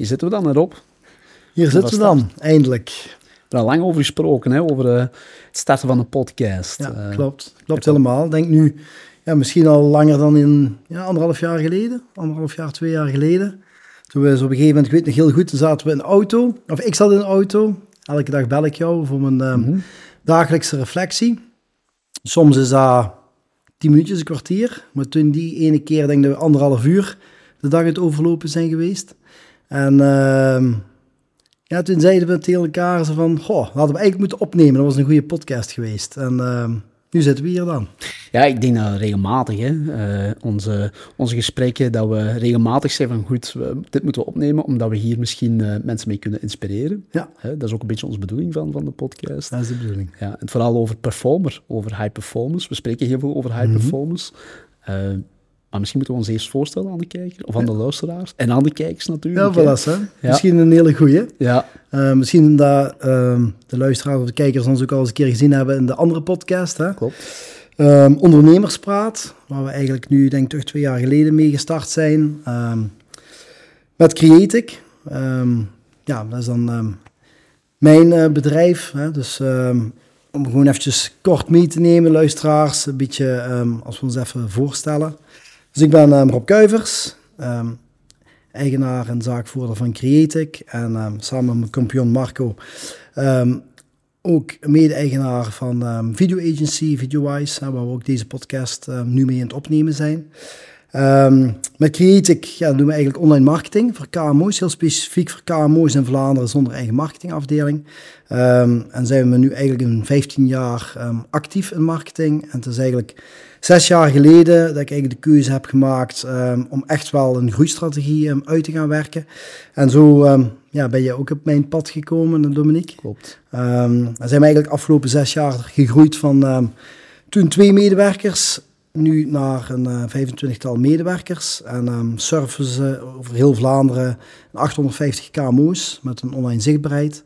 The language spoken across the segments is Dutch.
hier zitten we dan, Rob. Hier zitten we dan, eindelijk. We hebben er al lang over gesproken, hè, over het starten van een podcast. Ja, klopt helemaal. Ik denk nu, misschien al langer dan in 1,5 jaar geleden. 1,5 jaar, 2 jaar geleden. Toen we zo op een gegeven moment, ik weet nog heel goed, toen zaten we in de auto. Of ik zat in de auto. Elke dag bel ik jou voor mijn dagelijkse reflectie. Soms is dat 10 minuutjes, een kwartier. Maar toen die ene keer, denk ik dat we 1,5 uur de dag het overlopen zijn geweest. En toen zeiden we tegen elkaar zo van, hadden we eigenlijk moeten opnemen. Dat was een goede podcast geweest. En nu zitten we hier dan. Ja, ik denk dat regelmatig, hè, onze gesprekken, dat we regelmatig zeggen van goed, dit moeten we opnemen, omdat we hier misschien mensen mee kunnen inspireren. Ja. Dat is ook een beetje onze bedoeling van de podcast. Dat is de bedoeling. Ja, en vooral over performer, over high performance. We spreken heel veel over high performance. Maar misschien moeten we ons eerst voorstellen aan de kijker, of aan de luisteraars. En aan de kijkers natuurlijk. Ja, voilà, hè. Ja. Misschien een hele goeie. Ja. Misschien dat de luisteraars of de kijkers ons ook al eens een keer gezien hebben in de andere podcast. Hè? Klopt. Ondernemerspraat, waar we eigenlijk nu, denk ik, toch 2 jaar geleden mee gestart zijn. Met Creatic. Dat is dan mijn bedrijf. Hè? Dus om gewoon eventjes kort mee te nemen, luisteraars. Een beetje, als we ons even voorstellen. Dus ik ben Rob Kuivers, eigenaar en zaakvoerder van Creatic. En samen met mijn compagnon Marco ook mede-eigenaar van video agency, VideoWise, waar we ook deze podcast nu mee aan het opnemen zijn. Met Creatic doen we eigenlijk online marketing voor KMO's, heel specifiek voor KMO's in Vlaanderen zonder eigen marketingafdeling. En zijn we nu eigenlijk in 15 jaar actief in marketing. En het is eigenlijk 6 jaar geleden dat ik eigenlijk de keuze heb gemaakt om echt wel een groeistrategie uit te gaan werken. En zo ben je ook op mijn pad gekomen, Dominique. Klopt. Dan zijn we eigenlijk afgelopen 6 jaar gegroeid van toen 2 medewerkers, nu naar een 25-tal medewerkers. En surfen ze over heel Vlaanderen 850 KMO's met een online zichtbaarheid.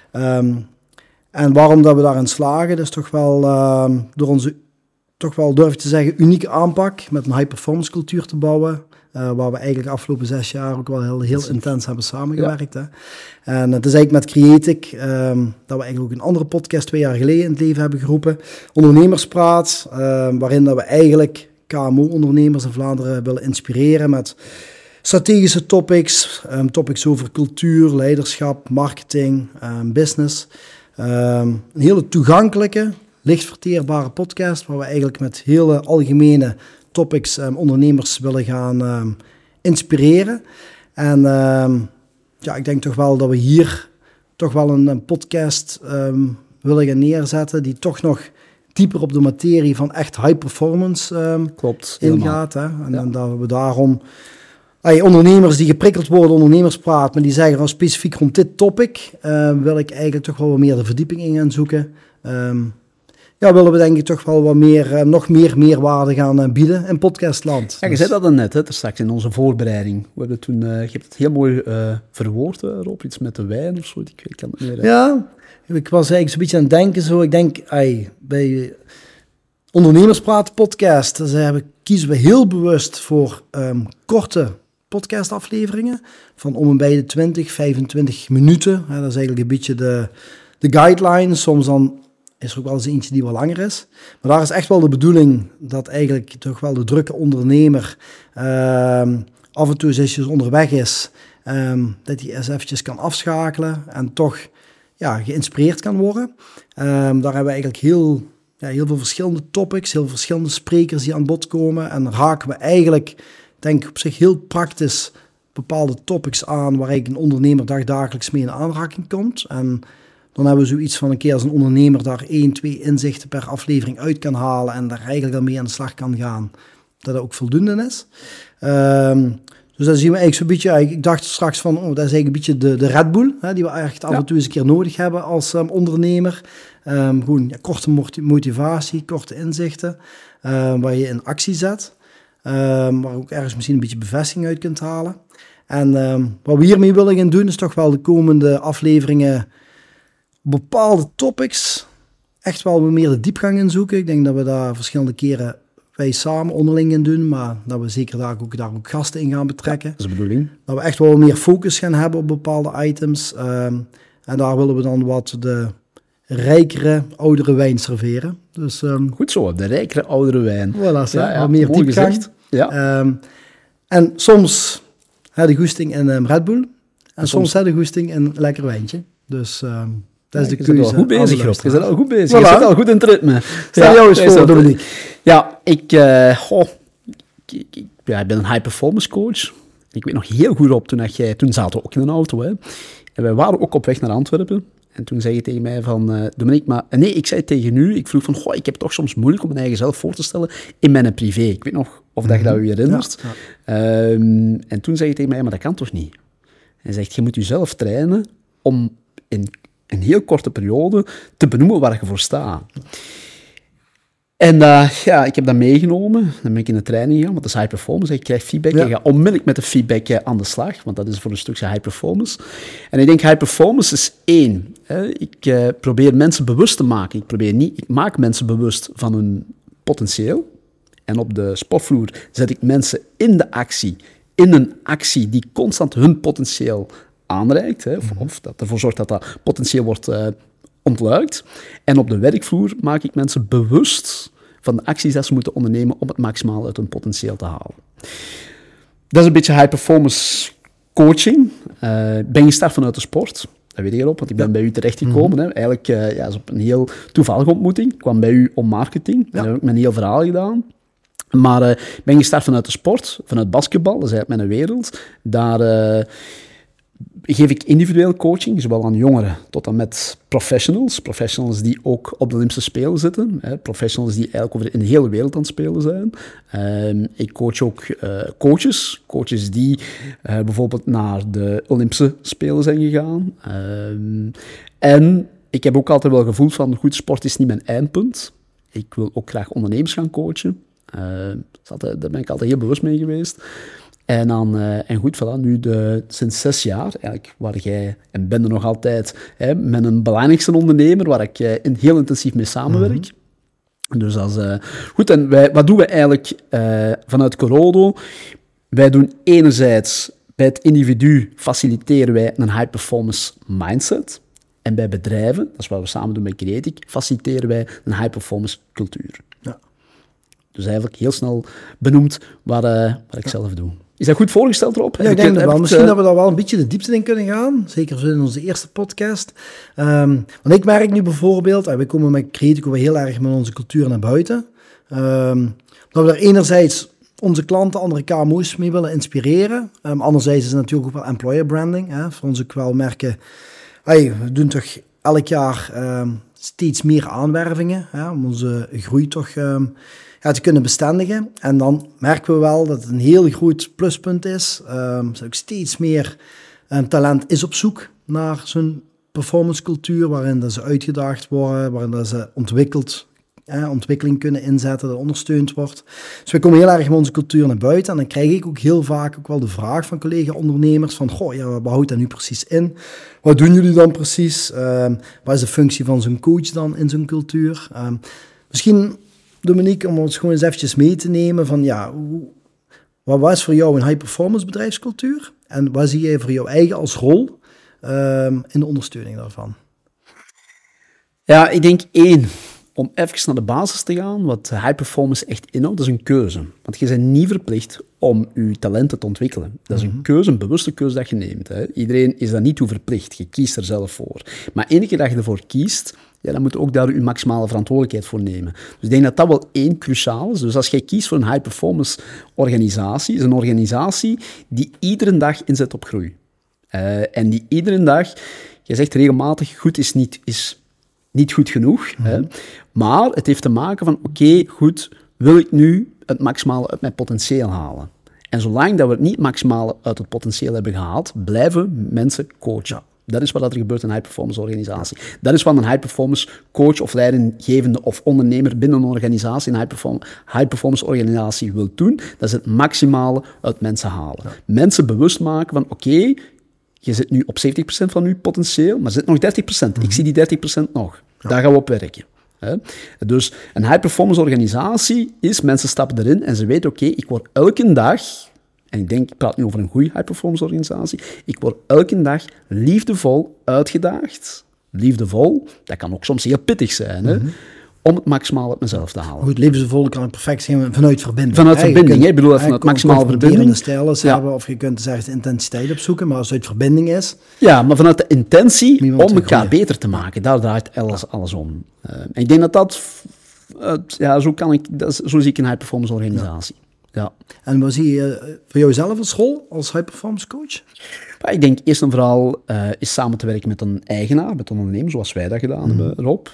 En waarom dat we daarin slagen, dat is toch wel door onze, toch wel durf ik te zeggen, unieke aanpak met een high-performance cultuur te bouwen. Waar we eigenlijk de afgelopen 6 jaar ook wel heel intens hebben samengewerkt. Ja. Hè. En het is eigenlijk met Creatic dat we eigenlijk ook een andere podcast 2 jaar geleden in het leven hebben geroepen. Ondernemerspraat, waarin dat we eigenlijk KMO-ondernemers in Vlaanderen willen inspireren met strategische topics. Topics over cultuur, leiderschap, marketing, business. Een hele toegankelijke, licht verteerbare podcast waar we eigenlijk met hele algemene topics ondernemers willen gaan inspireren. En ik denk toch wel dat we hier toch wel een podcast willen gaan neerzetten die toch nog dieper op de materie van echt high performance ingaat. Hè? En dat we daarom ondernemers die geprikkeld worden, ondernemerspraat, maar die zeggen specifiek rond dit topic, wil ik eigenlijk toch wel wat meer de verdieping in gaan zoeken. Willen we denk ik toch wel wat meer, nog meer meerwaarde gaan bieden in podcastland. Ja, je zei dat dan net, hè, straks in onze voorbereiding. We hebben toen, je hebt het heel mooi verwoord, Rob, iets met de wijn of zo. Ik kan het meer. Ja, ik was eigenlijk zo'n beetje aan het denken. Zo. Ik denk, bij Ondernemerspraat podcast kiezen we heel bewust voor korte podcastafleveringen. Van om en bij de 20, 25 minuten. Dat is eigenlijk een beetje de guideline. Soms dan is er ook wel eens eentje die wat langer is. Maar daar is echt wel de bedoeling dat eigenlijk toch wel de drukke ondernemer af en toe als je onderweg is, dat hij eens eventjes kan afschakelen en toch geïnspireerd kan worden. Daar hebben we eigenlijk heel veel verschillende topics, heel veel verschillende sprekers die aan bod komen. En dan raken we eigenlijk, denk ik op zich heel praktisch, bepaalde topics aan waar eigenlijk een ondernemer dagelijks mee in aanraking komt. En dan hebben we zoiets van een keer als een ondernemer daar 1, 2 inzichten per aflevering uit kan halen en daar eigenlijk dan mee aan de slag kan gaan, dat ook voldoende is. Dus dan zien we eigenlijk zo'n beetje, ik dacht straks van, dat is eigenlijk een beetje de Red Bull, hè, die we echt af en toe eens een keer nodig hebben als ondernemer. Gewoon korte motivatie, korte inzichten, waar je in actie zet. Waar ook ergens misschien een beetje bevestiging uit kunt halen. En wat we hiermee willen gaan doen, is toch wel de komende afleveringen bepaalde topics echt wel meer de diepgang in zoeken. Ik denk dat we daar verschillende keren wij samen onderling in doen, maar dat we zeker daar ook gasten in gaan betrekken. Dat is de bedoeling. Dat we echt wel meer focus gaan hebben op bepaalde items. En daar willen we dan wat de rijkere, oudere wijn serveren. Dus, goed zo, de rijkere, oudere wijn. Voilà, wat meer diepgang. Ja. En soms de goesting in Red Bull. En soms de goesting in een lekker wijntje. Dus dat is de keuze. Je bent al goed bezig, Rob. Je bent al goed bezig. Voilà. Je zit al goed in het ritme. Stel jou eens voor, Dominique. Ja, ik ben een high-performance coach. Ik weet nog heel goed op, toen zaten we ook in een auto. Hè. En wij waren ook op weg naar Antwerpen. En toen zei je tegen mij van, Dominique, maar... Nee, ik zei tegen u, ik vroeg van, ik heb het toch soms moeilijk om mijn eigen zelf voor te stellen in mijn privé. Ik weet nog of dat je dat u herinnert. Ja. En toen zei je tegen mij, maar dat kan toch niet? Hij zegt, je moet jezelf trainen om in een heel korte periode te benoemen waar je voor staat. En ik heb dat meegenomen. Dan ben ik in de training gegaan, want dat is high performance. Ik krijg feedback. Ik ga onmiddellijk met de feedback aan de slag, want dat is voor een stukje high performance. En ik denk, high performance is 1. Hè. Ik probeer mensen bewust te maken. Ik maak mensen bewust van hun potentieel. En op de sportvloer zet ik mensen in de actie, in een actie die constant hun potentieel aanreikt. Hè, of dat ervoor zorgt dat dat potentieel wordt ontluikt. En op de werkvloer maak ik mensen bewust van de acties die ze moeten ondernemen om het maximaal uit hun potentieel te halen. Dat is een beetje high-performance coaching. Ben gestart vanuit de sport. Dat weet ik erop, want ik ben bij u terechtgekomen. Hè. Eigenlijk is op een heel toevallige ontmoeting. Ik kwam bij u om marketing. En heb ik mijn heel verhaal gedaan. Maar ik ben gestart vanuit de sport, vanuit basketbal. Dat is eigenlijk mijn wereld. Daar geef ik individueel coaching, zowel aan jongeren tot en met professionals. Professionals die ook op de Olympische Spelen zitten. Professionals die eigenlijk in de hele wereld aan het spelen zijn. Ik coach ook coaches. Coaches die bijvoorbeeld naar de Olympische Spelen zijn gegaan. En ik heb ook altijd wel gevoeld van, goed, sport is niet mijn eindpunt. Ik wil ook graag ondernemers gaan coachen. Daar ben ik altijd heel bewust mee geweest. En goed, voilà, nu sinds 6 jaar, eigenlijk, waar jij, en ben er nog altijd, met een belangrijkste ondernemer, waar ik heel intensief mee samenwerk. Dus dat is goed. En wat doen we eigenlijk vanuit Corodo? Wij doen enerzijds, bij het individu faciliteren wij een high-performance mindset. En bij bedrijven, dat is wat we samen doen met Creatic, faciliteren wij een high-performance cultuur. Ja. Dus eigenlijk heel snel benoemd wat ik zelf doe. Is dat goed voorgesteld, Rob? Ja, ik denk dat wel. Misschien dat we daar wel een beetje de diepte in kunnen gaan. Zeker in onze eerste podcast. Want ik merk nu bijvoorbeeld, en we komen met Creatico heel erg met onze cultuur naar buiten. Dat we daar enerzijds onze klanten, andere KMO's mee willen inspireren. Anderzijds is het natuurlijk ook wel employer branding. Voor ons ook wel merken, we doen toch elk jaar steeds meer aanwervingen. Om onze groei toch te kunnen bestendigen. En dan merken we wel dat het een heel groot pluspunt is. Dat ook steeds meer talent is op zoek naar zo'n performance cultuur, waarin dat ze uitgedaagd worden, waarin dat ze ontwikkeling kunnen inzetten, dat ondersteund wordt. Dus we komen heel erg met onze cultuur naar buiten. En dan krijg ik ook heel vaak ook wel de vraag van collega-ondernemers van, wat houdt dat nu precies in? Wat doen jullie dan precies? Wat is de functie van zo'n coach dan in zo'n cultuur? Misschien, Dominique, om ons gewoon eens eventjes mee te nemen van, wat was voor jou een high-performance bedrijfscultuur? En wat zie jij voor jou eigen als rol in de ondersteuning daarvan? Ja, ik denk 1, om even naar de basis te gaan, wat high performance echt inhoudt, dat is een keuze. Want je bent niet verplicht om je talenten te ontwikkelen. Dat is een keuze, een bewuste keuze dat je neemt. Hè. Iedereen is daar niet toe verplicht. Je kiest er zelf voor. Maar één keer dat je ervoor kiest, dan moet je ook daar je maximale verantwoordelijkheid voor nemen. Dus ik denk dat dat wel 1 cruciaal is. Dus als jij kiest voor een high performance organisatie, is een organisatie die iedere dag inzet op groei. En die iedere dag, je zegt regelmatig, goed is niet goed genoeg. Hè? Maar het heeft te maken van, oké, goed, wil ik nu het maximale uit mijn potentieel halen? En zolang dat we het niet maximale uit het potentieel hebben gehaald, blijven mensen coachen. Dat is wat er gebeurt in een high-performance organisatie. Dat is wat een high-performance coach of leidinggevende of ondernemer binnen een organisatie, een high-performance organisatie wil doen. Dat is het maximale uit mensen halen. Mensen bewust maken van, oké, je zit nu op 70% van je potentieel, maar er zit nog 30%. Ik zie die 30% nog. Daar gaan we op werken. Hè? Dus een high-performance organisatie is, mensen stappen erin en ze weten, oké, ik word elke dag, en ik praat nu over een goede high-performance organisatie, ik word elke dag liefdevol uitgedaagd. Liefdevol, dat kan ook soms heel pittig zijn, hè? Om het maximaal uit mezelf te halen. Goed, liefdevol kan ik perfect zeggen vanuit verbinding. Vanuit verbinding, ik bedoel vanuit maximale verbinding. Stijlen hebben, of je kunt dus ergens de intensiteit opzoeken, maar als het uit verbinding is... Ja, maar vanuit de intentie om elkaar beter te maken, daar draait alles om. En ik denk zo zie ik een high-performance organisatie. Ja. En wat zie je voor jouzelf als rol, als high-performance coach? Ik denk eerst en vooral is samen te werken met een eigenaar, met een ondernemer, zoals wij dat gedaan hebben, Rob.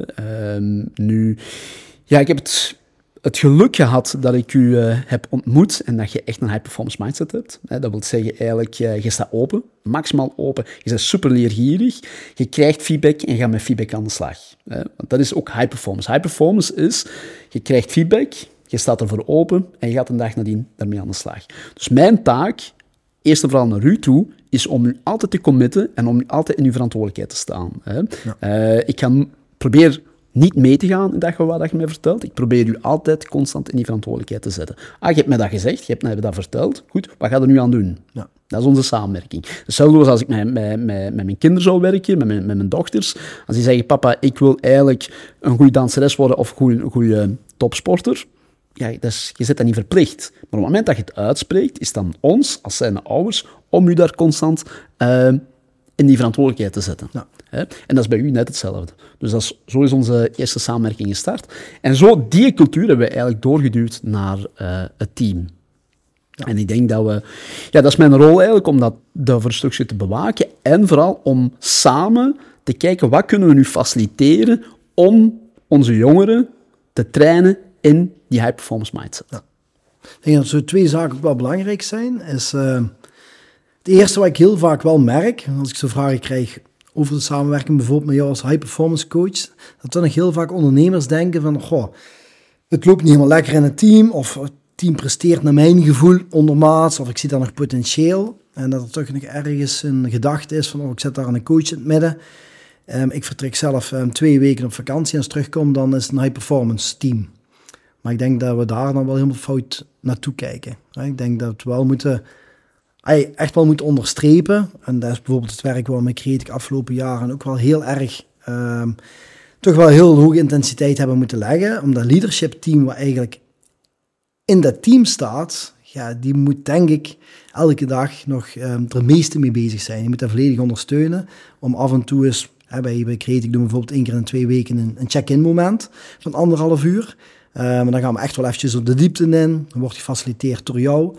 Ik heb het geluk gehad dat ik u heb ontmoet en dat je echt een high-performance mindset hebt. Dat wil zeggen eigenlijk, je staat open, maximaal open. Je bent super leergierig, je krijgt feedback en je gaat met feedback aan de slag. Want dat is ook high-performance. High-performance is, je krijgt feedback, je staat ervoor open en je gaat een dag nadien daarmee aan de slag. Dus mijn taak, eerst en vooral naar u toe, is om u altijd te committen en om u altijd in uw verantwoordelijkheid te staan. Ik probeer niet mee te gaan in wat je mij vertelt. Ik probeer u altijd constant in die verantwoordelijkheid te zetten. Je hebt mij dat gezegd, je hebt mij dat verteld. Goed, wat ga je er nu aan doen? Ja. Dat is onze samenwerking. Hetzelfde was als ik met mijn kinderen zou werken, met mijn dochters. Als die zeggen, papa, ik wil eigenlijk een goede danseres worden of een goede topsporter. Ja, je zit dat niet verplicht. Maar op het moment dat je het uitspreekt, is het dan ons, als zijnde ouders, om u daar constant in die verantwoordelijkheid te zetten. Ja. En dat is bij u net hetzelfde. Dus zo is onze eerste samenwerking gestart. En zo, die cultuur hebben we eigenlijk doorgeduwd naar het team. Ja. En ik denk dat is mijn rol eigenlijk, om dat voor een stukje te bewaken. En vooral om samen te kijken, wat kunnen we nu faciliteren om onze jongeren te trainen in die high-performance mindset. Ja. Ik denk dat zo 2 zaken ook wel belangrijk zijn. Is, het eerste wat ik heel vaak wel merk, als ik zo vragen krijg over de samenwerking bijvoorbeeld met jou als high-performance coach, dat dan nog heel vaak ondernemers denken van, het loopt niet helemaal lekker in het team, of het team presteert naar mijn gevoel ondermaats, of ik zie daar nog potentieel. En dat er toch nog ergens een gedachte is van, ik zet daar een coach in het midden. Ik vertrek zelf 2 weken op vakantie en als ik terugkom, dan is het een high-performance team. Maar ik denk dat we daar dan wel helemaal fout naartoe kijken. Ik denk dat we wel echt wel moeten onderstrepen. En dat is bijvoorbeeld het werk waar we met Creatic afgelopen jaren ook wel heel erg, toch wel heel hoge intensiteit hebben moeten leggen. Omdat leadership team wat eigenlijk in dat team staat, die moet denk ik elke dag nog er meeste mee bezig zijn. Je moet dat volledig ondersteunen om af en toe eens, bij Creatic doen we bijvoorbeeld 1 keer in 2 weken een check-in moment van 1,5 uur. Maar dan gaan we echt wel eventjes op de diepte in. Dan wordt gefaciliteerd door jou.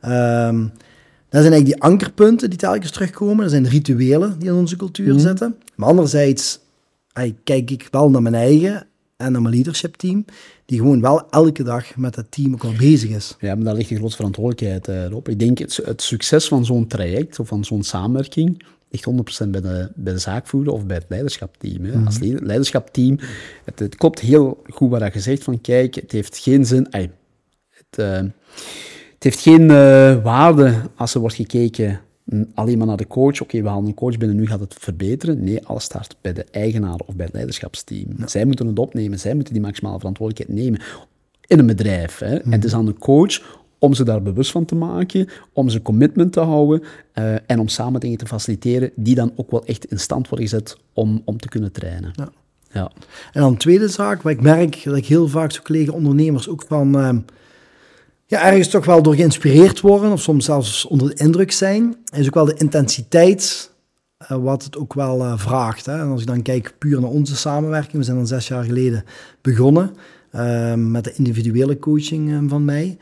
Dat zijn eigenlijk die ankerpunten die telkens terugkomen. Dat zijn rituelen die in onze cultuur zitten. Maar anderzijds kijk ik wel naar mijn eigen en naar mijn leadership team, die gewoon wel elke dag met dat team ook al bezig is. Ja, maar daar ligt een grote verantwoordelijkheid op. Ik denk het succes van zo'n traject of van zo'n samenwerking ligt 100% bij de zaakvoerder of bij het leiderschapteam. Hè. Als leiderschapteam, het klopt heel goed wat je zegt van kijk, het heeft geen zin, het heeft geen waarde als er wordt gekeken alleen maar naar de coach. Oké, we halen een coach binnen, nu gaat het verbeteren. Nee, alles start bij de eigenaar of bij het leiderschapsteam. Ja. Zij moeten het opnemen, zij moeten die maximale verantwoordelijkheid nemen in een bedrijf. Hè. En het is aan de coach om ze daar bewust van te maken, om ze commitment te houden en om samen dingen te faciliteren die dan ook wel echt in stand worden gezet om te kunnen trainen. Ja. Ja. En dan de tweede zaak, waar ik merk dat ik heel vaak zo'n collega-ondernemers ook van ergens toch wel door geïnspireerd worden of soms zelfs onder de indruk zijn, is ook wel de intensiteit wat het ook wel vraagt. Hè. En als ik dan kijk puur naar onze samenwerking, we zijn dan 6 jaar geleden begonnen met de individuele coaching van mij.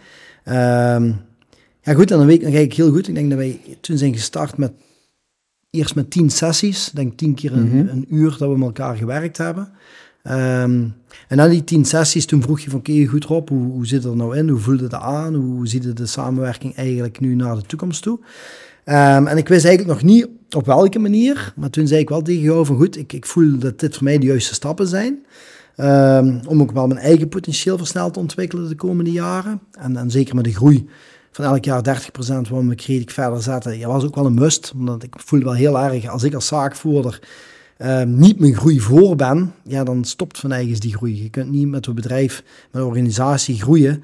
Goed, en dan kijk ik heel goed. Ik denk dat wij toen zijn gestart eerst met 10 sessies. Ik denk 10 keer een uur dat we met elkaar gewerkt hebben. En na die 10 sessies, toen vroeg je van, oké, goed Rob, hoe zit het er nou in? Hoe voelde het aan? Hoe ziet het de samenwerking eigenlijk nu naar de toekomst toe? En ik wist eigenlijk nog niet op welke manier, maar toen zei ik wel tegen jou van, goed, ik voel dat dit voor mij de juiste stappen zijn. Om ook wel mijn eigen potentieel versneld te ontwikkelen de komende jaren. En zeker met de groei van elk jaar 30% waar we Creatic verder zetten, was ook wel een must. Omdat ik voelde wel heel erg, als ik als zaakvoerder niet mijn groei voor ben, ja, dan stopt van eigen die groei. Je kunt niet met een bedrijf, met een organisatie groeien.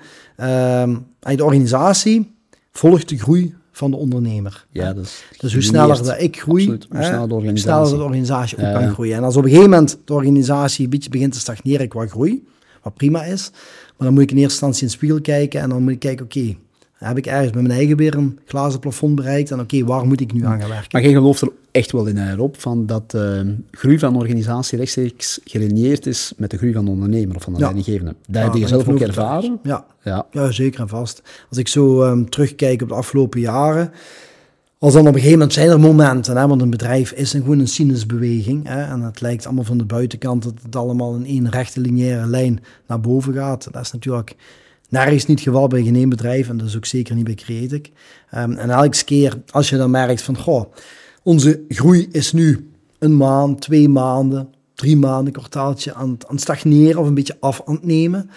De organisatie volgt de groei van de ondernemer. Ja, dus hoe sneller dat ik groei, hoe sneller de organisatie ook kan groeien. En als op een gegeven moment de organisatie een beetje begint te stagneren qua groei, wat prima is, maar dan moet ik in eerste instantie in de spiegel kijken en dan moet ik kijken, oké, heb ik ergens met mijn eigen weer een glazen plafond bereikt en oké, waar moet ik nu aan gaan werken? Maar jij gelooft er echt wel in, Rob, van dat groei van een organisatie rechtstreeks gelineerd is met de groei van de ondernemer of van de leidinggevende. Dat heb je zelf ook ervaren? Ja, zeker en vast. Als ik zo terugkijk op de afgelopen jaren, als dan op een gegeven moment zijn er momenten, want een bedrijf is gewoon een sinusbeweging, en het lijkt allemaal van de buitenkant dat het allemaal in één rechte lineaire lijn naar boven gaat. Dat is natuurlijk nergens niet het geval bij geen één bedrijf en dat is ook zeker niet bij Createc. En elke keer als je dan merkt van, onze groei is nu 1 maand, 2 maanden, 3 maanden, kwartaaltje aan het stagneren of een beetje af aan het nemen.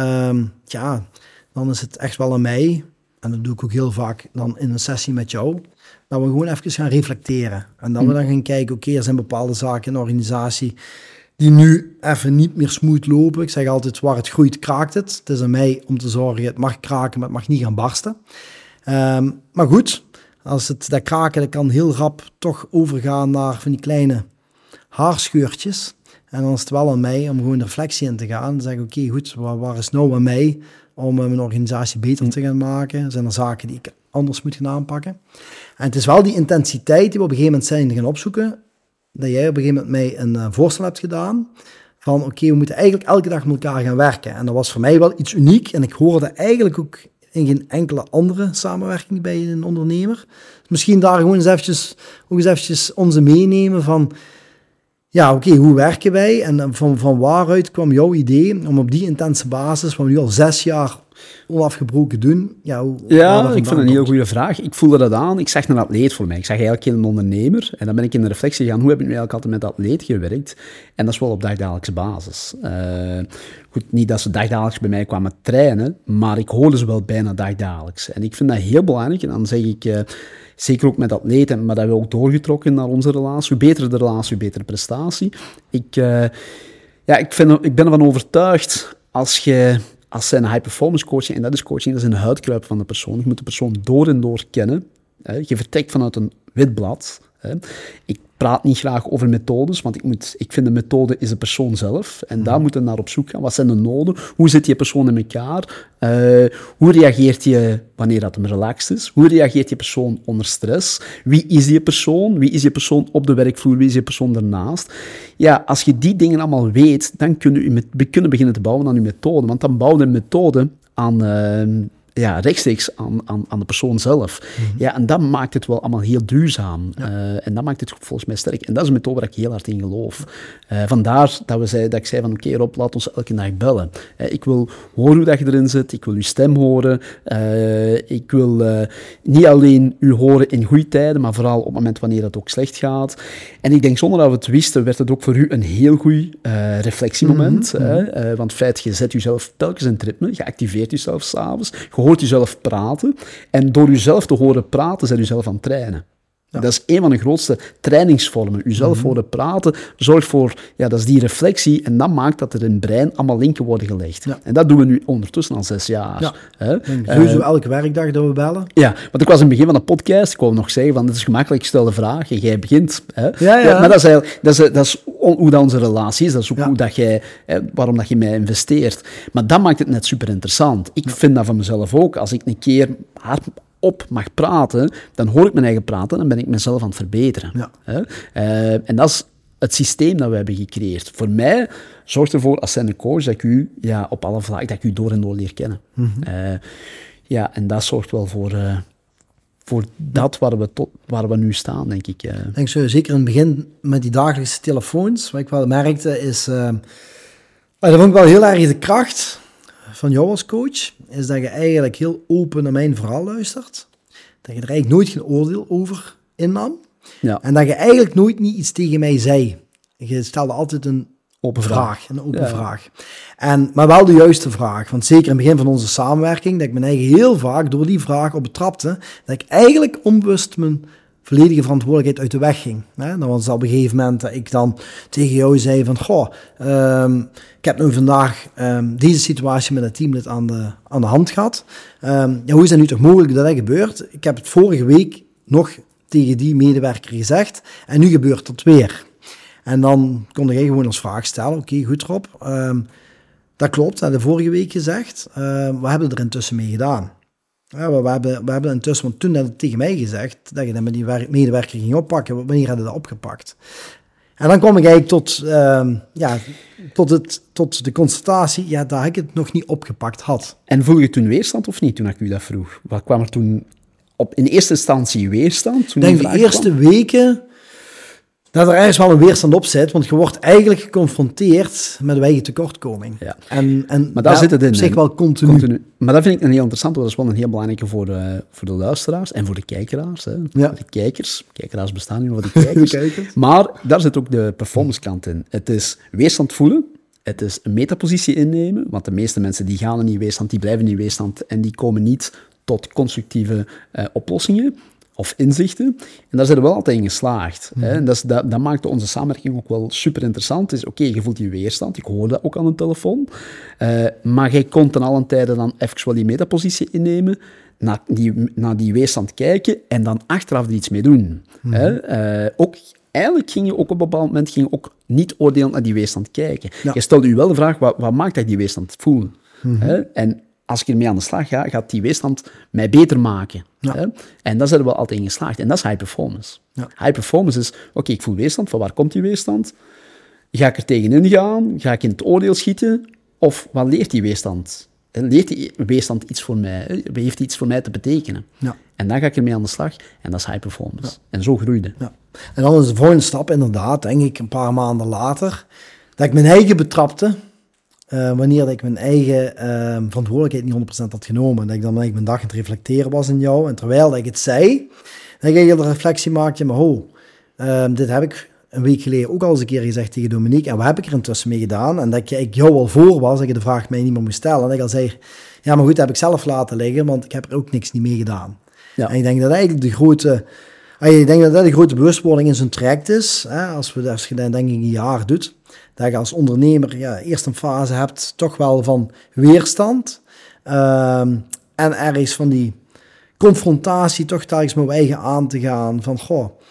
Dan is het echt wel aan mij, en dat doe ik ook heel vaak dan in een sessie met jou, dat we gewoon even gaan reflecteren. En dat we dan gaan kijken, oké, er zijn bepaalde zaken in de organisatie die nu even niet meer smooth lopen. Ik zeg altijd, waar het groeit, kraakt het. Het is aan mij om te zorgen, het mag kraken, maar het mag niet gaan barsten. Maar goed, dat kraken, dat kan heel rap toch overgaan naar van die kleine haarscheurtjes. En dan is het wel aan mij om gewoon de reflectie in te gaan. En zeggen, oké, goed, waar is nou aan mij om mijn organisatie beter te gaan maken? Zijn er zaken die ik anders moet gaan aanpakken? En het is wel die intensiteit die we op een gegeven moment zijn gaan opzoeken, dat jij op een gegeven moment mij een voorstel hebt gedaan van oké, we moeten eigenlijk elke dag met elkaar gaan werken. En dat was voor mij wel iets uniek en ik hoorde eigenlijk ook in geen enkele andere samenwerking bij een ondernemer. Dus misschien daar gewoon eens eventjes onze meenemen van hoe werken wij en van waaruit kwam jouw idee om op die intense basis, wat we nu al 6 jaar onafgebroken doen. Ik vind het een heel goede vraag. Ik voelde dat aan. Ik zag een atleet voor mij. Ik zag eigenlijk geen ondernemer. En dan ben ik in de reflectie gegaan. Hoe heb ik nu eigenlijk altijd met atleet gewerkt? En dat is wel op dagdagelijkse basis. Goed, niet dat ze dagdagelijks bij mij kwamen trainen, maar ik hoorde ze wel bijna dagdagelijks. En ik vind dat heel belangrijk. En dan zeg ik, zeker ook met atleten, maar dat hebben we ook doorgetrokken naar onze relatie. Hoe beter de relatie, hoe betere prestatie. Ik ben ervan overtuigd, als zij een high-performance coaching, en dat is coaching, dat is in de huidkruip van de persoon. Je moet de persoon door en door kennen. Je vertrekt vanuit een wit blad. Ik praat niet graag over methodes, want ik vind de methode is de persoon zelf. En daar moeten we naar op zoek gaan. Wat zijn de noden? Hoe zit die persoon in elkaar? Hoe reageert je wanneer dat hem relaxed is? Hoe reageert die persoon onder stress? Wie is die persoon? Wie is die persoon op de werkvloer? Wie is die persoon daarnaast? Ja, als je die dingen allemaal weet, dan kunnen we beginnen te bouwen aan je methode. Want dan bouw je een methode aan rechtstreeks aan de persoon zelf. Mm-hmm. Ja, en dat maakt het wel allemaal heel duurzaam. Ja. En dat maakt het volgens mij sterk. En dat is een methode waar ik heel hard in geloof. Vandaar dat ik zei van oké, Rob, laat ons elke dag bellen. Ik wil horen hoe dat je erin zit. Ik wil uw stem horen. Ik wil niet alleen u horen in goede tijden, maar vooral op het moment wanneer het ook slecht gaat. En ik denk, zonder dat we het wisten, werd het ook voor u een heel goed reflectiemoment. Mm-hmm. Want feit, je zet jezelf telkens in het ritme. Je activeert jezelf 's avonds. Je hoort jezelf praten. En door jezelf te horen praten, zijn jezelf aan het trainen. Ja. Dat is een van de grootste trainingsvormen. Jezelf horen praten zorgt voor, dat is die reflectie. En dat maakt dat er in het brein allemaal linken worden gelegd. Ja. En dat doen we nu ondertussen al 6 jaar. Ja. Sowieso elke werkdag dat we bellen. Ja, want ik was in het begin van de podcast, ik wou nog zeggen, van, het is gemakkelijk, stel de vraag en jij begint. Hè. Ja. Maar dat is hoe dat onze relatie is. Dat is ook hoe dat jij, waarom dat je mij investeert. Maar dat maakt het net super interessant. Ik vind dat van mezelf ook. Als ik een keer hard op mag praten, dan hoor ik mijn eigen praten en ben ik mezelf aan het verbeteren. Ja. En dat is het systeem dat we hebben gecreëerd. Voor mij zorgt ervoor, als zijnde coach, dat ik u op alle vlakken, dat ik u door en door leer kennen. Mm-hmm. En dat zorgt wel voor dat waar we nu staan, denk ik. Ik denk zo, zeker in het begin met die dagelijkse telefoons, wat ik wel merkte is, dat vond ik wel heel erg de kracht van jou als coach, is dat je eigenlijk heel open naar mijn verhaal luistert. Dat je er eigenlijk nooit geen oordeel over innam. Ja. En dat je eigenlijk nooit niet iets tegen mij zei. Je stelde altijd een open vraag. Maar wel de juiste vraag. Want zeker in het begin van onze samenwerking, dat ik mijn eigen heel vaak door die vraag op betrapte, dat ik eigenlijk onbewust mijn volledige verantwoordelijkheid uit de weg ging. Hè? Dan was het op een gegeven moment dat ik dan tegen jou zei van, ik heb nu vandaag deze situatie met het teamlid aan de hand gehad. Hoe is dat nu toch mogelijk dat gebeurt? Ik heb het vorige week nog tegen die medewerker gezegd en nu gebeurt dat weer. En dan kon jij gewoon als vraag stellen, oké, goed Rob, dat klopt, dat hebben we vorige week gezegd. Wat hebben we er intussen mee gedaan? Ja, we hebben intussen, want toen had het tegen mij gezegd dat je dat met die medewerker ging oppakken. Wanneer hadden we dat opgepakt? En dan kwam ik eigenlijk tot de constatatie, dat ik het nog niet opgepakt had. En voel je toen weerstand of niet, toen ik u dat vroeg? Wat kwam er toen in eerste instantie weerstand? Ik denk de eerste weken dat er ergens wel een weerstand op zit, want je wordt eigenlijk geconfronteerd met een eigen tekortkoming. Ja. En maar daar zit het in. Op zich wel continu. Maar dat vind ik een heel interessant, want dat is wel een heel belangrijke voor de luisteraars en voor de kijkeraars. Hè. Ja. Voor de kijkers. Kijkeraars bestaan niet, maar voor de kijkers. Maar daar zit ook de performance kant in. Het is weerstand voelen. Het is een metapositie innemen, want de meeste mensen die gaan in die weerstand, die blijven in die weerstand en die komen niet tot constructieve oplossingen of inzichten. En daar zijn we wel altijd in geslaagd. Hè? En dat maakt onze samenwerking ook wel super interessant. Het is oké, je voelt die weerstand, ik hoor dat ook aan de telefoon, maar jij kon ten allen tijde dan even wel die metapositie innemen, naar die weerstand kijken en dan achteraf er iets mee doen. Hè? Eigenlijk ging je ook op een bepaald moment niet oordelend naar die weerstand kijken. Ja. Je stelde je wel de vraag, wat maakt dat die weerstand voelen? Hè? En als ik ermee aan de slag ga, gaat die weerstand mij beter maken. Ja. Hè? En daar zijn we altijd in geslaagd. En dat is high performance. Ja. High performance is, oké, ik voel weerstand. Van waar komt die weerstand? Ga ik er tegenin gaan? Ga ik in het oordeel schieten? Of wat leert die weerstand? Leert die weerstand iets voor mij? Heeft iets voor mij te betekenen? Ja. En dan ga ik ermee aan de slag. En dat is high performance. Ja. En zo groeide. Ja. En dan is de volgende stap inderdaad, denk ik, een paar maanden later, dat ik mijn eigen betrapte. Wanneer ik mijn eigen verantwoordelijkheid niet 100% had genomen. Dat ik dan eigenlijk mijn dag aan het reflecteren was in jou. En terwijl ik het zei, dat ik eigenlijk de reflectie maakte, maar dit heb ik een week geleden ook al eens een keer gezegd tegen Dominique. En wat heb ik er intussen mee gedaan? En dat ik jou al voor was, dat je de vraag mij niet meer moest stellen. En dat ik al zei, ja maar goed, dat heb ik zelf laten liggen, want ik heb er ook niks niet mee gedaan. Ja. En ik denk dat eigenlijk de grote bewustwording in zo'n traject is. Hè, als je dat denk ik een jaar doet. Dat je als ondernemer eerst een fase hebt toch wel van weerstand. En ergens van die confrontatie toch telkens met je eigen aan te gaan. Van,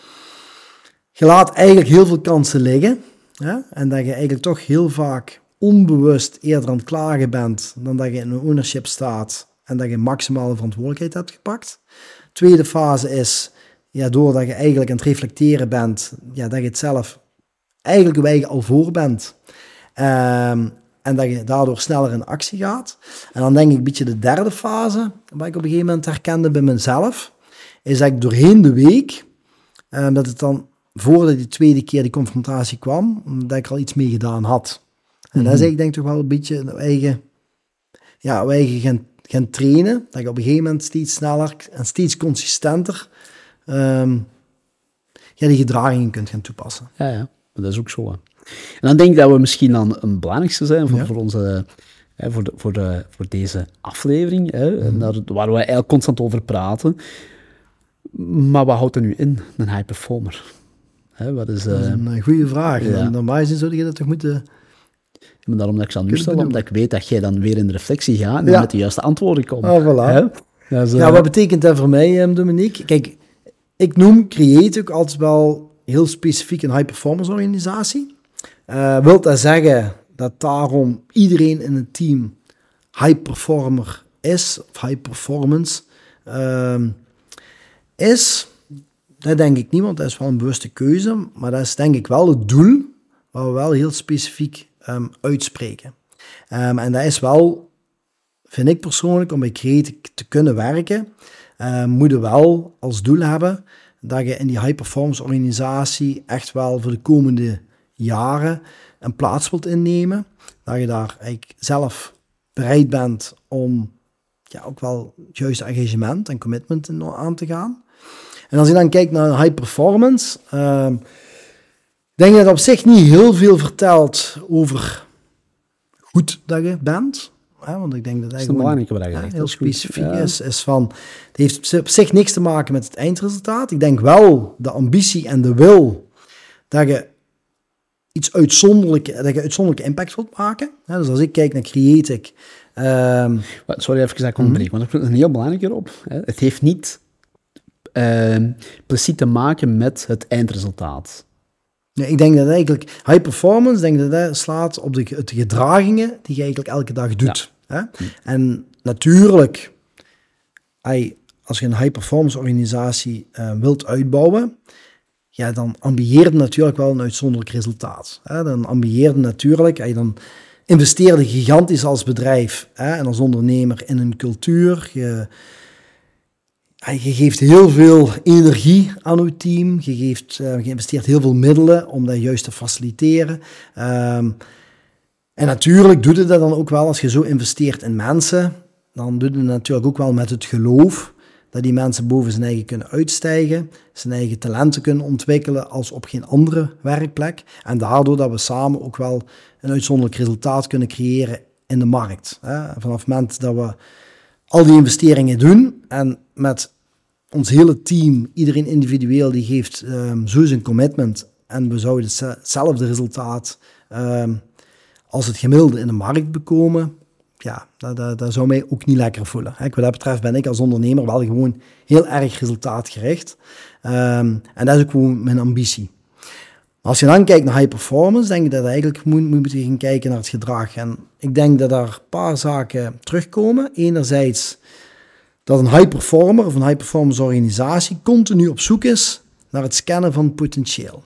je laat eigenlijk heel veel kansen liggen. Hè? En dat je eigenlijk toch heel vaak onbewust eerder aan het klagen bent dan dat je in een ownership staat. En dat je maximale verantwoordelijkheid hebt gepakt. Tweede fase is, doordat je eigenlijk aan het reflecteren bent, dat je het zelf eigenlijk je eigen al voor bent. En dat je daardoor sneller in actie gaat. En dan denk ik een beetje de derde fase, wat ik op een gegeven moment herkende bij mezelf, is dat ik doorheen de week, dat het dan, voordat die tweede keer die confrontatie kwam, dat ik er al iets mee gedaan had. En dat is ik denk toch wel een beetje eigen gaan trainen, dat je op een gegeven moment steeds sneller en steeds consistenter die gedragingen kunt gaan toepassen. Ja. Dat is ook zo. Hè. En dan denk ik dat we misschien dan een belangrijkste zijn voor onze, voor deze aflevering, waar we eigenlijk constant over praten. Maar wat houdt er nu in, een high performer? Dat is een goede vraag. Ja. Normaal gezien zou je dat toch moeten... Maar daarom dat ik ze aan u stel, omdat ik weet dat jij dan weer in de reflectie gaat en met de juiste antwoorden komt. Voilà. Wat betekent dat voor mij, Dominique? Kijk, ik creëer ook altijd wel heel specifiek een high-performance organisatie. Wil dat zeggen dat daarom iedereen in het team high-performer is, of high-performance is? Dat denk ik niet, want dat is wel een bewuste keuze, maar dat is denk ik wel het doel waar we wel heel specifiek uitspreken. En dat is wel, vind ik persoonlijk, om bij Create te kunnen werken, moet je wel als doel hebben dat je in die high-performance organisatie echt wel voor de komende jaren een plaats wilt innemen. Dat je daar eigenlijk zelf bereid bent om ook wel het juiste engagement en commitment aan te gaan. En als je dan kijkt naar high-performance, denk ik dat op zich niet heel veel vertelt over goed dat je bent. Hè? Want ik denk dat Dat is een belangrijke vraag. heel specifiek is van... Het heeft op zich niks te maken met het eindresultaat. Ik denk wel de ambitie en de wil dat je uitzonderlijke impact wilt maken. Hè? Dus als ik kijk naar Creatic... Sorry, even gezegd onderbreken, want dat is een heel belangrijk hierop. Het heeft niet precies te maken met het eindresultaat. Ja, ik denk dat eigenlijk high performance, denk dat slaat op de gedragingen die je eigenlijk elke dag doet. Ja. Hè? En natuurlijk, als je een high performance organisatie wilt uitbouwen, ja, dan ambieer je natuurlijk wel een uitzonderlijk resultaat. Hè? Dan ambieer je natuurlijk, dan investeer je gigantisch als bedrijf en als ondernemer in een cultuur. Je geeft heel veel energie aan je team. Je investeert heel veel middelen om dat juist te faciliteren. En natuurlijk doet het dat dan ook wel als je zo investeert in mensen. Dan doet het natuurlijk ook wel met het geloof dat die mensen boven zijn eigen kunnen uitstijgen. Zijn eigen talenten kunnen ontwikkelen als op geen andere werkplek. En daardoor dat we samen ook wel een uitzonderlijk resultaat kunnen creëren in de markt. Vanaf het moment dat we al die investeringen doen en met ons hele team, iedereen individueel, die geeft zo zijn commitment en we zouden hetzelfde resultaat als het gemiddelde in de markt bekomen, ja, dat zou mij ook niet lekker voelen. Wat dat betreft ben ik als ondernemer wel gewoon heel erg resultaatgericht. En dat is ook gewoon mijn ambitie. Als je dan kijkt naar high performance, denk ik dat eigenlijk moet je gaan kijken naar het gedrag. En ik denk dat daar een paar zaken terugkomen. Enerzijds dat een high performer of een high performance organisatie continu op zoek is naar het scannen van potentieel.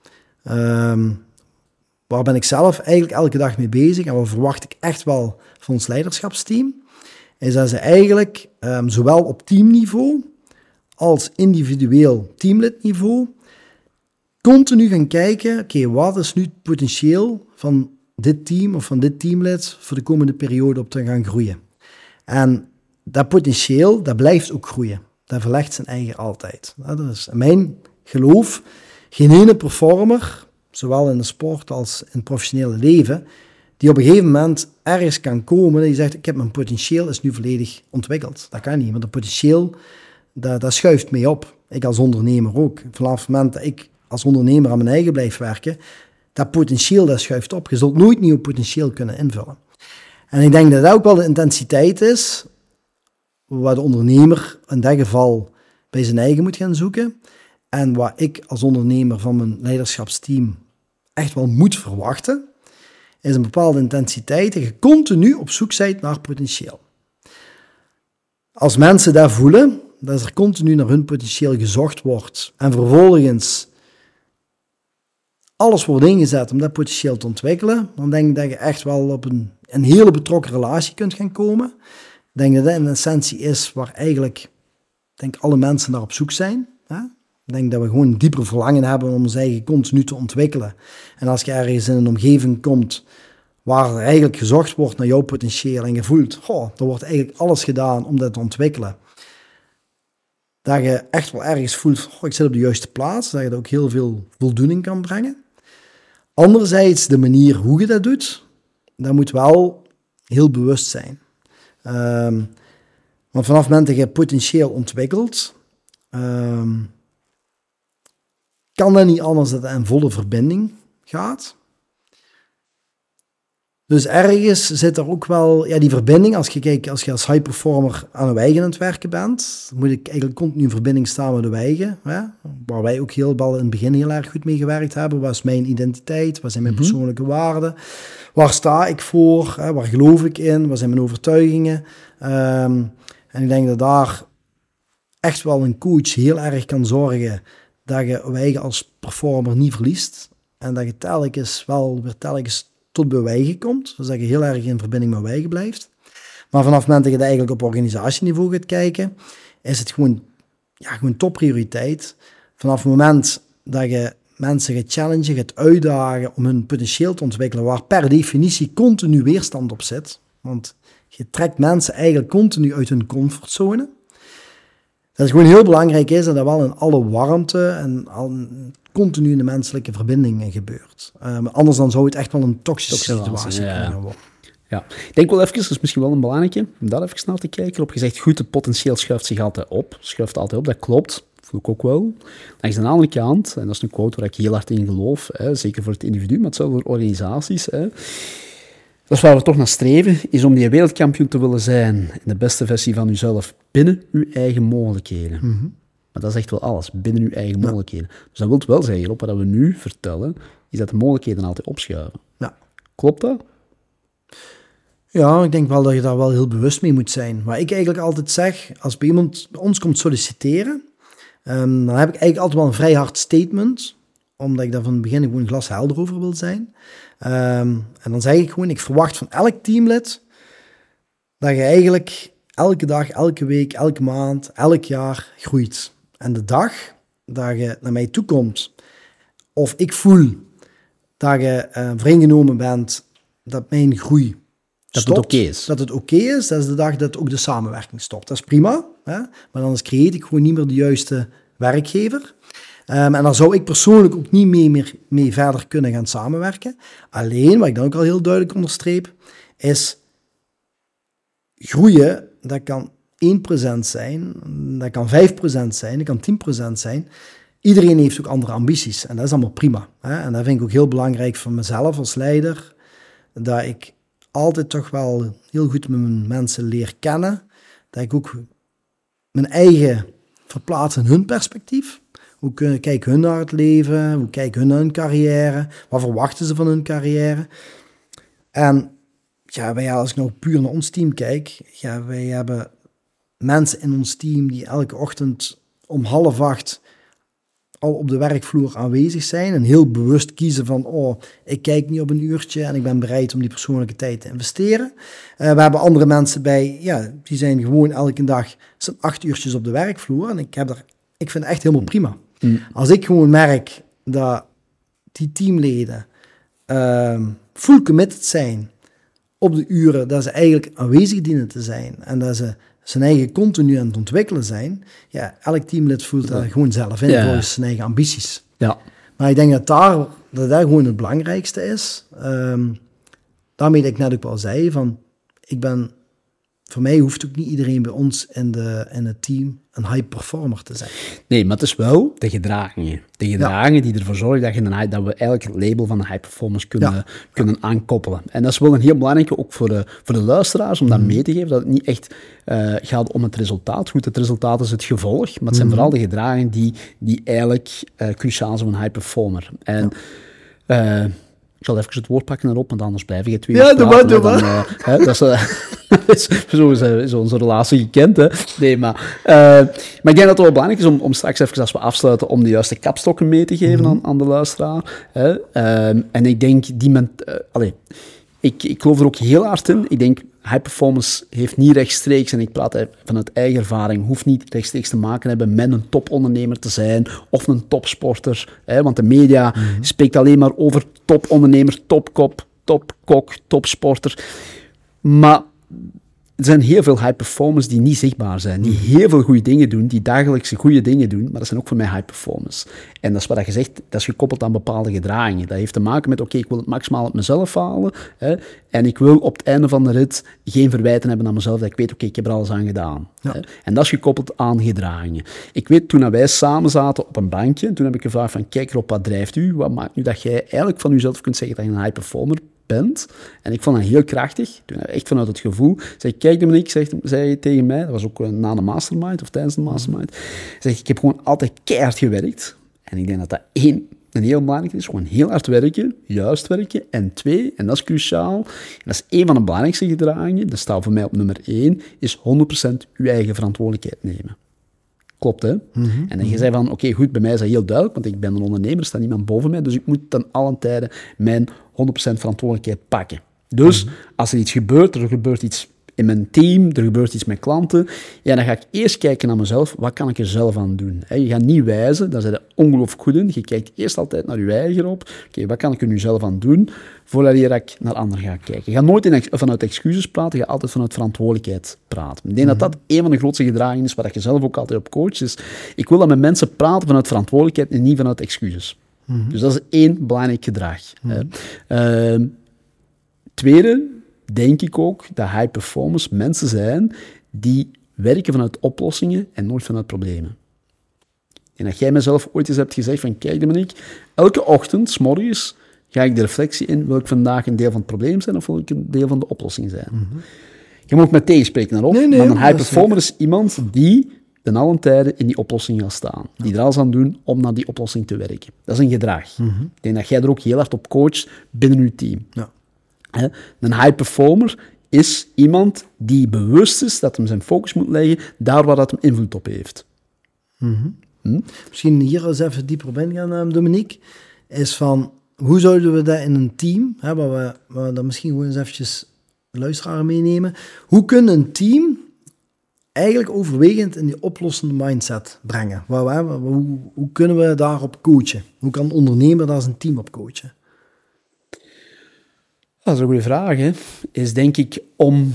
Waar ben ik zelf eigenlijk elke dag mee bezig en wat verwacht ik echt wel van ons leiderschapsteam, is dat ze eigenlijk zowel op teamniveau als individueel teamlidniveau continu gaan kijken, oké, wat is nu het potentieel van dit team of van dit teamlid voor de komende periode op te gaan groeien. En dat potentieel, dat blijft ook groeien. Dat verlegt zijn eigen altijd. Dat is mijn geloof. Geen ene performer, zowel in de sport als in het professionele leven, die op een gegeven moment ergens kan komen en die zegt, ik heb mijn potentieel is nu volledig ontwikkeld. Dat kan niet, want het potentieel, dat schuift mee op. Ik als ondernemer ook. Vanaf het moment dat ik als ondernemer aan mijn eigen blijf werken, dat potentieel, dat schuift op. Je zult nooit nieuw potentieel kunnen invullen. En ik denk dat dat ook wel de intensiteit is, waar de ondernemer in dat geval bij zijn eigen moet gaan zoeken. En waar ik als ondernemer van mijn leiderschapsteam echt wel moet verwachten, is een bepaalde intensiteit dat je continu op zoek bent naar potentieel. Als mensen dat voelen, dat er continu naar hun potentieel gezocht wordt en vervolgens alles wordt ingezet om dat potentieel te ontwikkelen, dan denk ik dat je echt wel op een hele betrokken relatie kunt gaan komen. Ik denk dat dat in essentie is waar eigenlijk alle mensen naar op zoek zijn. Hè? Ik denk dat we gewoon een dieper verlangen hebben om ons eigen continu te ontwikkelen. En als je ergens in een omgeving komt waar er eigenlijk gezocht wordt naar jouw potentieel en je voelt, er wordt eigenlijk alles gedaan om dat te ontwikkelen. Dat je echt wel ergens voelt, ik zit op de juiste plaats, dat je dat ook heel veel voldoening kan brengen. Anderzijds, de manier hoe je dat doet, dat moet wel heel bewust zijn. Want vanaf het moment dat je potentieel ontwikkelt, kan dat niet anders dan dat het in volle verbinding gaat. Dus ergens zit er ook wel die verbinding. Als je als high performer aan de eigen aan het werken bent, moet ik eigenlijk continu in verbinding staan met de eigen. Waar wij ook in het begin heel erg goed mee gewerkt hebben. Wat is mijn identiteit? Wat zijn mijn persoonlijke waarden? Waar sta ik voor? Waar geloof ik in? Wat zijn mijn overtuigingen? En ik denk dat daar echt wel een coach heel erg kan zorgen dat je eigen als performer niet verliest. En dat je telkens tot bij eigen komt. Dus dat je heel erg in verbinding met eigen blijft. Maar vanaf het moment dat je dat eigenlijk op organisatieniveau gaat kijken, is het gewoon topprioriteit. Vanaf het moment dat je mensen gaat challengen, gaat uitdagen om hun potentieel te ontwikkelen, waar per definitie continu weerstand op zit. Want je trekt mensen eigenlijk continu uit hun comfortzone. Dat het gewoon heel belangrijk is dat dat wel in alle warmte en continu in de menselijke verbindingen gebeurt. Anders dan zou het echt wel een toxische situatie kunnen worden. Ja, ik denk wel even, dat is misschien wel een belangrijke, om daar even naar te kijken. Op gezegd, goed, het potentieel schuift zich altijd op. Dat klopt. Voel ik ook wel. Langs de andere kant, en dat is een quote waar ik heel hard in geloof, hè, zeker voor het individu, maar hetzelfde voor organisaties. Hè. Dat is waar we toch naar streven, is om die wereldkampioen te willen zijn in de beste versie van uzelf binnen uw eigen mogelijkheden. Mm-hmm. Maar dat is echt wel alles, binnen uw eigen mogelijkheden. Dus dat wil wel zeggen, op wat we nu vertellen, is dat de mogelijkheden altijd opschuiven. Ja. Klopt dat? Ja, ik denk wel dat je daar wel heel bewust mee moet zijn. Wat ik eigenlijk altijd zeg, als bij iemand bij ons komt solliciteren, dan heb ik eigenlijk altijd wel een vrij hard statement, omdat ik daar van het begin gewoon glashelder over wil zijn. En dan zeg ik gewoon, ik verwacht van elk teamlid dat je eigenlijk elke dag, elke week, elke maand, elk jaar groeit. En de dag dat je naar mij toe komt, of ik voel dat je vreemdgenomen bent, dat mijn groei stopt, het oké is. Dat het oké is, dat is de dag dat ook de samenwerking stopt. Dat is prima, hè? Maar dan creëer ik gewoon niet meer de juiste werkgever. En daar zou ik persoonlijk ook niet meer mee verder kunnen gaan samenwerken. Alleen, wat ik dan ook al heel duidelijk onderstreep, is groeien, dat kan 1% zijn, dat kan 5% zijn, dat kan 10% zijn. Iedereen heeft ook andere ambities en dat is allemaal prima. Hè? En dat vind ik ook heel belangrijk voor mezelf als leider, dat ik altijd toch wel heel goed met mijn mensen leer kennen, dat ik ook mijn eigen verplaats in hun perspectief. Hoe kijken hun naar het leven? Hoe kijken hun naar hun carrière? Wat verwachten ze van hun carrière? En ja, als ik nou puur naar ons team kijk, ja, wij hebben mensen in ons team die elke ochtend om 7:30 al op de werkvloer aanwezig zijn en heel bewust kiezen van, ik kijk niet op een uurtje en ik ben bereid om die persoonlijke tijd te investeren. We hebben andere mensen bij, ja, die zijn gewoon elke dag 8 uurtjes op de werkvloer en ik vind het echt helemaal prima. Als ik gewoon merk dat die teamleden full committed zijn op de uren dat ze eigenlijk aanwezig dienen te zijn en dat ze zijn eigen continu aan het ontwikkelen zijn, ja, elk teamlid voelt dat gewoon zelf in, volgens zijn eigen ambities. Ja. Maar ik denk dat dat gewoon het belangrijkste is. Daarmee dat ik net ook wel zei, van voor mij hoeft ook niet iedereen bij ons in het team een high performer te zijn. Nee, maar het is wel de gedragingen. De gedragingen die ervoor zorgen dat we eigenlijk het label van de high performance kunnen aankoppelen. En dat is wel een heel belangrijke, ook voor de luisteraars, om dat mee te geven, dat het niet echt gaat om het resultaat. Goed, het resultaat is het gevolg, maar het zijn vooral de gedragingen die eigenlijk cruciaal zijn voor een high performer. En ik zal even het woord pakken erop, want anders blijf ik het weer praten. Doe maar. Zo is onze relatie gekend, hè. Nee, maar ik denk dat het wel belangrijk is om straks even, als we afsluiten, om de juiste kapstokken mee te geven aan de luisteraar. Hè. En ik denk, ik geloof er ook heel hard in. Ik denk, high performance heeft niet rechtstreeks, en ik praat vanuit eigen ervaring, hoeft niet rechtstreeks te maken hebben met een topondernemer te zijn of een topsporter. Hè, want de media spreekt alleen maar over topondernemer, topkop, topkok, topsporter. Maar er zijn heel veel high performers die niet zichtbaar zijn, die heel veel goede dingen doen, die dagelijkse goede dingen doen, maar dat zijn ook voor mij high performers. En dat is wat je zegt, dat is gekoppeld aan bepaalde gedragingen. Dat heeft te maken met, ik wil het maximaal uit mezelf halen, hè, en ik wil op het einde van de rit geen verwijten hebben aan mezelf, dat ik weet, ik heb er alles aan gedaan. Ja. Hè. En dat is gekoppeld aan gedragingen. Ik weet, toen wij samen zaten op een bankje, toen heb ik gevraagd van, kijk Rob, wat drijft u? Wat maakt nu dat jij eigenlijk van jezelf kunt zeggen dat je een high performer bent. En ik vond dat heel krachtig. Toen echt vanuit het gevoel. Zei, kijk Dominique, zei je tegen mij, dat was ook na de mastermind of tijdens de mastermind. Zeg, ik heb gewoon altijd keihard gewerkt. En ik denk dat één, een heel belangrijk is, gewoon heel hard werken, juist werken. En 2, en dat is cruciaal, en dat is één van de belangrijkste gedragingen, dat staat voor mij op nummer 1, is 100% uw eigen verantwoordelijkheid nemen. Klopt, hè? En dan je zei van, goed, bij mij is dat heel duidelijk, want ik ben een ondernemer, er staat niemand boven mij, dus ik moet ten allen tijde mijn 100% verantwoordelijkheid pakken. Dus, als er iets gebeurt, er gebeurt iets in mijn team, er gebeurt iets met klanten, ja, dan ga ik eerst kijken naar mezelf, wat kan ik er zelf aan doen? Je gaat niet wijzen, daar zijn je ongelooflijk goed in, je kijkt eerst altijd naar je eigen op, wat kan ik er nu zelf aan doen, voordat ik naar anderen ga kijken. Je gaat nooit vanuit excuses praten, je gaat altijd vanuit verantwoordelijkheid praten. Ik denk dat dat een van de grootste gedragingen is, waar je zelf ook altijd op coacht, is, ik wil dat met mensen praten vanuit verantwoordelijkheid en niet vanuit excuses. Dus dat is één belangrijk gedrag. Tweede, denk ik ook dat high performers mensen zijn die werken vanuit oplossingen en nooit vanuit problemen. En dat jij mezelf ooit eens hebt gezegd van, kijk Dominique, elke ochtend, 's morgens, ga ik de reflectie in, wil ik vandaag een deel van het probleem zijn of wil ik een deel van de oplossing zijn? Mm-hmm. Je moet me tegenspreken daarop, Nee, maar een high dat is performer is iemand die ten allen tijde in die oplossing gaat staan. Die er alles aan doen om naar die oplossing te werken. Dat is een gedrag. Ik denk dat jij er ook heel hard op coacht binnen je team. Ja. Hè? Een high performer is iemand die bewust is dat hem zijn focus moet leggen daar waar dat hem invloed op heeft. Misschien hier eens even dieper op ingaan, Dominique, is van, hoe zouden we dat in een team, hè, waar we dan misschien gewoon eens eventjes de luisteraar meenemen, hoe kunnen een team eigenlijk overwegend in die oplossende mindset brengen? Hoe kunnen we daarop coachen? Hoe kan een ondernemer daar zijn team op coachen? Dat is een goede vraag, hè. Is denk ik om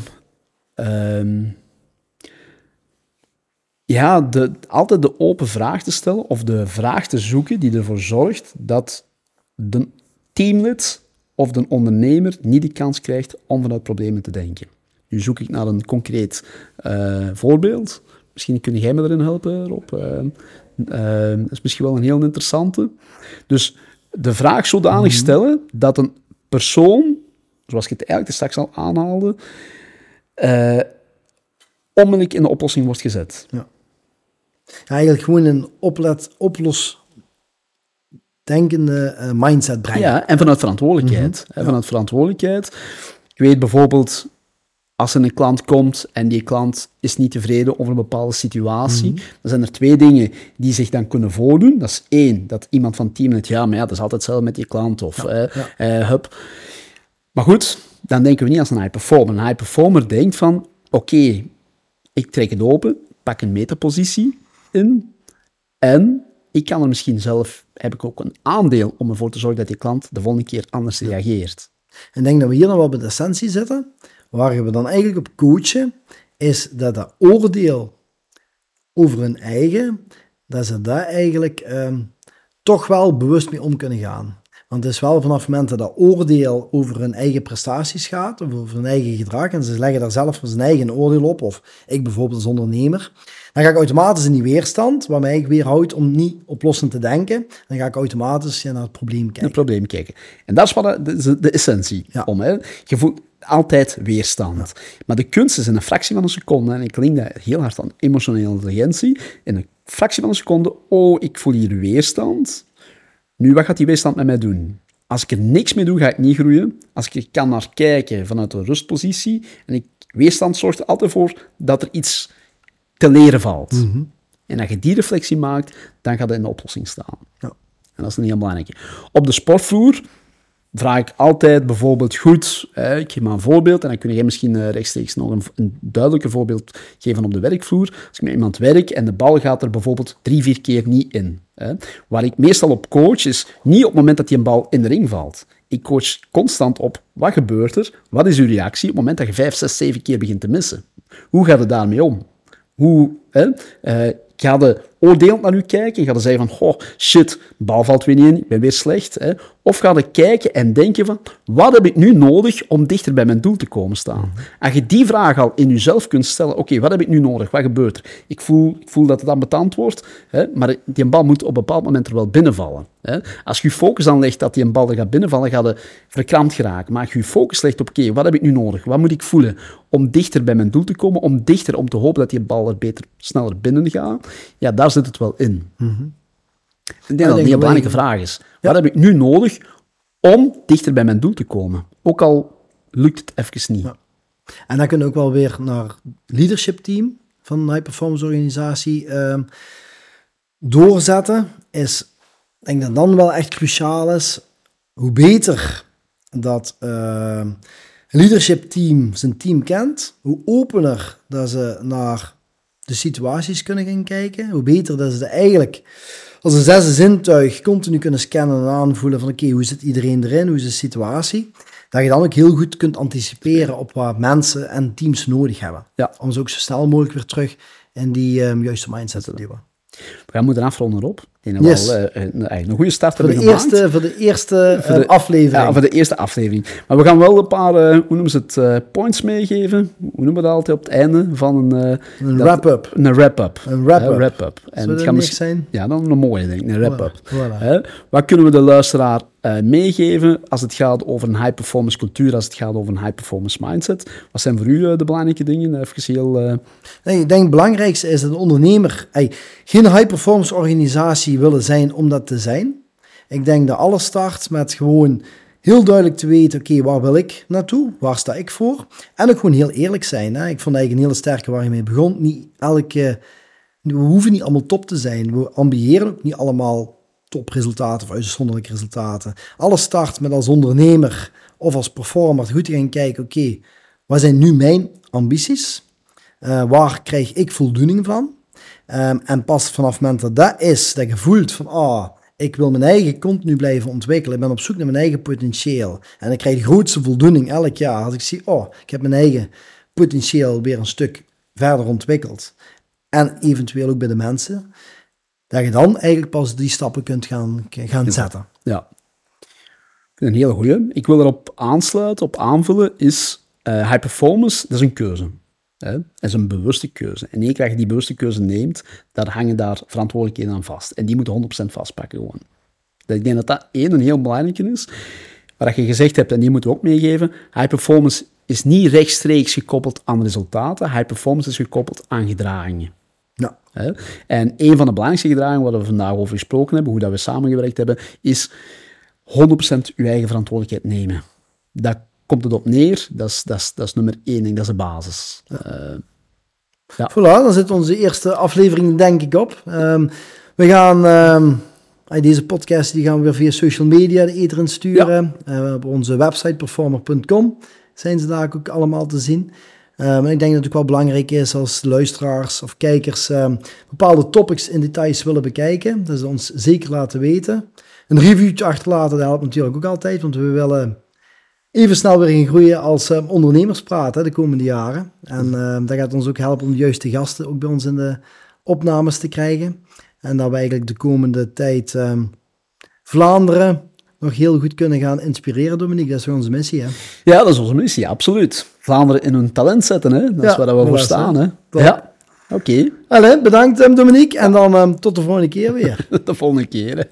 altijd de open vraag te stellen of de vraag te zoeken die ervoor zorgt dat de teamlid of de ondernemer niet de kans krijgt om vanuit problemen te denken. Nu zoek ik naar een concreet voorbeeld. Misschien kun jij me erin helpen, Rob. Dat is misschien wel een heel interessante. Dus de vraag zodanig stellen dat een persoon, zoals je het eigenlijk straks al aanhaalde, onmiddellijk in de oplossing wordt gezet. Ja. Eigenlijk gewoon een oplosdenkende mindset brengen. Ja, en vanuit verantwoordelijkheid. Vanuit verantwoordelijkheid. Ik weet bijvoorbeeld, als er een klant komt en die klant is niet tevreden over een bepaalde situatie, dan zijn er 2 dingen die zich dan kunnen voordoen. Dat is 1, dat iemand van het team denkt, maar dat is altijd hetzelfde met die klant. Of, hup. Maar goed, dan denken we niet als een high performer. Een high performer denkt van, oké, ik trek het open, pak een metapositie in en ik kan er misschien zelf, heb ik ook een aandeel om ervoor te zorgen dat die klant de volgende keer anders reageert. En ik denk dat we hier nog wel bij de essentie zitten. Waar we dan eigenlijk op coachen, is dat oordeel over hun eigen, dat ze daar eigenlijk toch wel bewust mee om kunnen gaan. Want het is wel vanaf het moment dat oordeel over hun eigen prestaties gaat, of over hun eigen gedrag, en ze leggen daar zelf zijn eigen oordeel op, of ik bijvoorbeeld als ondernemer, dan ga ik automatisch in die weerstand, wat mij eigenlijk weerhoudt om niet oplossend te denken, dan ga ik automatisch naar het probleem kijken. En dat is wat de essentie om. Hè. Je voelt altijd weerstand. Ja. Maar de kunst is in een fractie van een seconde, en ik link dat heel hard aan emotionele intelligentie, in een fractie van een seconde, ik voel hier weerstand. Nu, wat gaat die weerstand met mij doen? Als ik er niks mee doe, ga ik niet groeien. Als ik er kan naar kijken vanuit een rustpositie, en weerstand zorgt er altijd voor dat er iets te leren valt. En als je die reflectie maakt, dan gaat het in de oplossing staan. Ja. En dat is een heel belangrijke. Op de sportvloer vraag ik altijd bijvoorbeeld goed, ik geef maar een voorbeeld, en dan kun jij misschien rechtstreeks nog een duidelijker voorbeeld geven op de werkvloer. Als ik met iemand werk en de bal gaat er bijvoorbeeld 3-4 keer niet in. Waar ik meestal op coach is niet op het moment dat die een bal in de ring valt. Ik coach constant op, wat gebeurt er? Wat is uw reactie op het moment dat je 5, 6, 7 keer begint te missen? Hoe gaat het daarmee om? Ga je oordelend naar u kijken en ga je zeggen van, shit, bal valt weer niet in, ik ben weer slecht. Of ga je kijken en denken van, wat heb ik nu nodig om dichter bij mijn doel te komen staan? Als je die vraag al in jezelf kunt stellen, oké, wat heb ik nu nodig? Wat gebeurt er? Ik voel dat het ambetant wordt, maar die bal moet op een bepaald moment er wel binnenvallen. Als je focus dan legt dat die bal er gaat binnenvallen, ga je verkrampt geraken. Maar als je focus legt op, oké, wat heb ik nu nodig? Wat moet ik voelen om dichter bij mijn doel te komen? Om te hopen dat die bal er sneller binnen gaat? Ja, daar zit het wel in. Ik denk dat het een heel belangrijke vraag is. Wat heb ik nu nodig om dichter bij mijn doel te komen? Ook al lukt het even niet. Ja. En dan kunnen we ook wel weer naar het leadership team van een high-performance organisatie doorzetten. Ik denk dat dan wel echt cruciaal is, hoe beter dat een leadership team zijn team kent, hoe opener dat ze naar de situaties kunnen gaan kijken, hoe beter dat ze eigenlijk als een 6e zintuig continu kunnen scannen en aanvoelen van oké, hoe zit iedereen erin, hoe is de situatie, dat je dan ook heel goed kunt anticiperen op wat mensen en teams nodig hebben. Ja. Om ze ook zo snel mogelijk weer terug in die juiste mindset te duwen. We gaan moeten afronden op. Ik denk dat we een goede start hebben gemaakt. Voor de eerste aflevering. Ja, voor de eerste aflevering. Maar we gaan wel een paar, hoe noemen ze het, points meegeven. Hoe noemen we dat altijd op het einde van een wrap-up. Een wrap-up. Een wrap-up. En zou het dat gaat zijn? Ja, dan een mooie denk ik, een wrap-up. Voilà. Wat kunnen we de luisteraar meegeven als het gaat over een high-performance cultuur, als het gaat over een high-performance mindset? Wat zijn voor u de belangrijke dingen? Even heel... Nee, ik denk het belangrijkste is dat een ondernemer geen high-performance organisatie willen zijn om dat te zijn. Ik denk dat alles start met gewoon heel duidelijk te weten, oké, waar wil ik naartoe? Waar sta ik voor? En ook gewoon heel eerlijk zijn. Hè? Ik vond eigenlijk een hele sterke waar je mee begon. We hoeven niet allemaal top te zijn. We ambiëren ook niet allemaal topresultaten of uitzonderlijke resultaten. Alles start met als ondernemer of als performer goed te gaan kijken, oké, wat zijn nu mijn ambities? Waar krijg ik voldoening van? En pas vanaf het moment dat dat is, dat je voelt van, ik wil mijn eigen continu blijven ontwikkelen. Ik ben op zoek naar mijn eigen potentieel. En ik krijg de grootste voldoening elk jaar als ik zie, ik heb mijn eigen potentieel weer een stuk verder ontwikkeld. En eventueel ook bij de mensen. Dat je dan eigenlijk pas die stappen kunt gaan zetten. Ja, een hele goeie. Ik wil erop aansluiten, op aanvullen, is high performance, dat is een keuze. Dat is een bewuste keuze. En één keer dat je die bewuste keuze neemt, dan hangen daar verantwoordelijkheden aan vast. En die moeten 100% vastpakken gewoon. Ik denk dat dat een heel belangrijke is. Wat je gezegd hebt, en die moeten we ook meegeven, high performance is niet rechtstreeks gekoppeld aan resultaten. High performance is gekoppeld aan gedragingen. Ja. En een van de belangrijkste gedragingen waar we vandaag over gesproken hebben, hoe dat we samengewerkt hebben, is 100% je eigen verantwoordelijkheid nemen. Daar komt het op neer. Dat is nummer 1 en dat is de basis. Ja. Voilà, dan zit onze eerste aflevering denk ik op. We gaan deze podcast die gaan we weer via social media de ether in sturen. Ja. Op onze website performer.com zijn ze daar ook allemaal te zien. En ik denk dat het ook wel belangrijk is als luisteraars of kijkers bepaalde topics in details willen bekijken. Dat ze ons zeker laten weten. Een reviewtje achterlaten, dat helpt natuurlijk ook altijd, want we willen even snel weer gaan groeien als ondernemerspraat de komende jaren. En dat gaat ons ook helpen om de juiste gasten ook bij ons in de opnames te krijgen. En dat we eigenlijk de komende tijd Vlaanderen nog heel goed kunnen gaan inspireren, Dominique. Dat is onze missie, hè? Ja, dat is onze missie, absoluut. Vlaanderen in hun talent zetten, hè? Dat is waar we voor staan, hè? Ja, oké. Allee, bedankt Dominique. En dan tot de volgende keer weer. De volgende keer, hè.